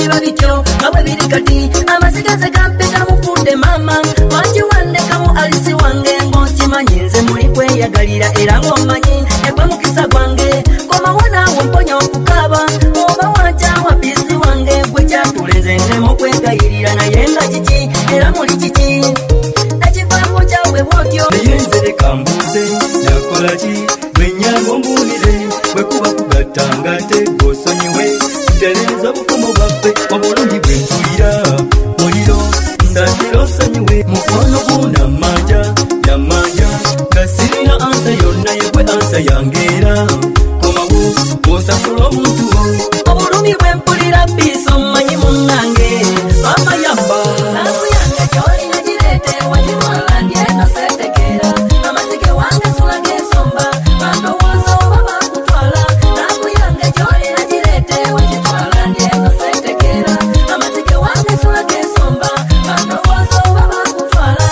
biba bityo abwe biri kati amasigaze gampita mufunde mama wanji wande kamu alisi wange ngokimanyi nze muli kweyagalira era ng'omanyi egwe mukisa gwange koma wona womponya okukaba oba wanjawa bisi wange gwe kyatulenze ndemu kwegayirira naye nga kiki era muli kiki ekifaako kyawe bwotyo naye nze leka mbuuze nakola ki bwenyango mbuulire bwe kuba kugattanga tegosonyiwe tereza bufumo bwaffe obulungi bwe mpulira muliro ndazira osonyiwe mukono guna manja yamanja gasirina ansa yonna yegwe ansa yangeera komawo osasula omuntu obulungi bwe mpulira biso mmanyi munnange mama yamba nakuyanga gyolina girete wagitwala ndyeno setekera amazike wange sulage ensomba bandowooza oba bakutwala nakuyanga gyolina girete wagitwala ndyeno setekera amazike wange sulage ensomba bandowooza oba bakutwala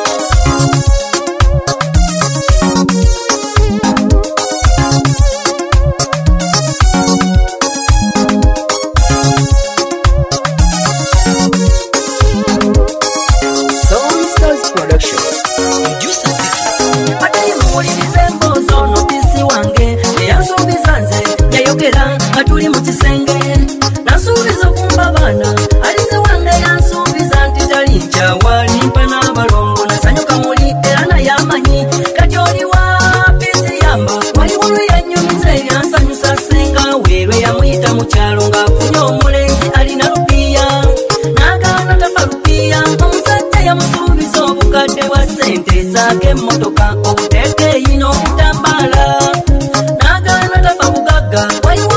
atuli mu kisenge nasuubiza okumba abaana alise wange yansuubiza nti tali nkyawali mpa n'abalongo nasanyuka muli era naye amanyi kati oli wapi ziyamba waliwo lwe yanyumiza ebyansanyusa senga weerwe yamuyita mu kyalo ng'afunye omulenzi alina lupiya n'agaana tafa lupiya omusajja yamusuubiza obukadde bwa sente zaako emmotoka obuteeka eyina obutambaala n'agaana tafa bugagga waliwo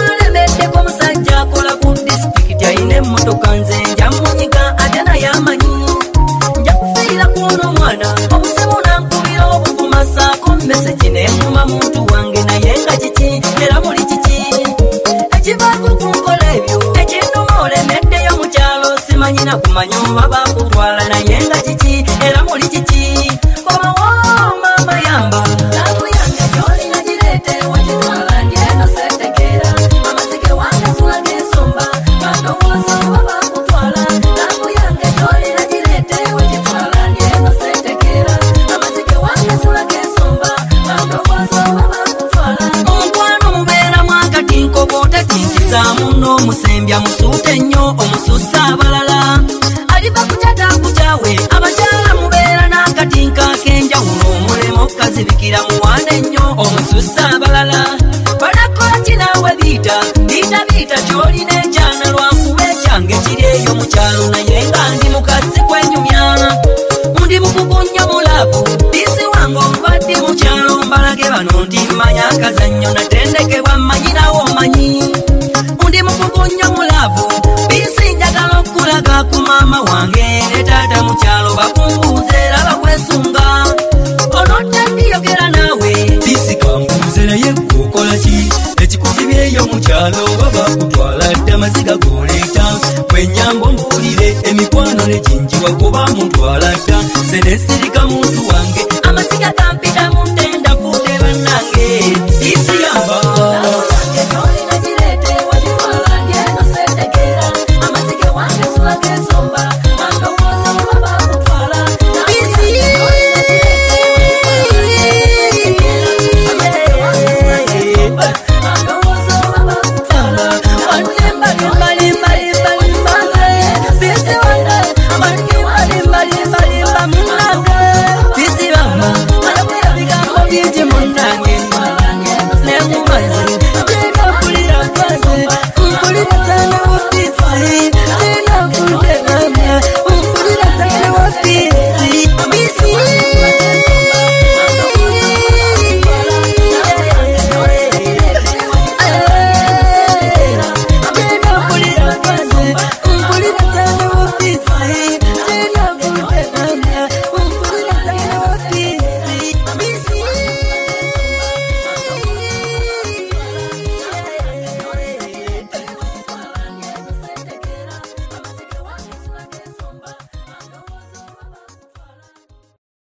emmotoka nze nja munyiga ate naye amanyi nja kufiira kuno omwana obuzibu nankubira obuvuma saako mmesegi nenguma muntu wange naye nga kiki era muli kiki ekivaako kunkola ebyo ekinduma olemeddeyo mu kyalo simanyina kumanya oba bakutwala naye nga kiki era muli kiki komawo mama yamba nakuyange gyolina girete wagitwala ndyeno setekera amazike wange sulage ensomba bandowooza oba bakutwala nakuyange gyolina girete wagitwala ndyeno setekera amazike wange sulage ensomba bandowooza oba bakutwala omukwano mubeeramu akati nkoboota kinkizaamu n'omusembya musuute nnyo omususa abalala aliva kukyataakukyawe abakyala mubeera n'akati nk'ak'enjawulo omulema okukazibikira muwaana ennyo omususa abalala balakola kinaawe biita kyolina ekyana lwankuba ekyange kiri eyo mu kyalo naye nga ndi mukazi kwenyumya ndi mukugunya mulabu bisi wange omubadde mu kyalo mbalage bano nti mmanya akazannyo natendekebwa mmanyirawo omanyi ndi mukugunya mulabu bisi njagala okulaga ku maama wange ne taata mu kyalo bakumbuuze era bakwesunga onodde ndiyogera naawe bisi kambuuze naye kukola ki ekikuzibyeyo mu kyalo oba bakutwala dde amaziga goleeta bwenyamba ombuulire emikwano ne ginjiwa kuba mutwala dda nze nesirika muntu wange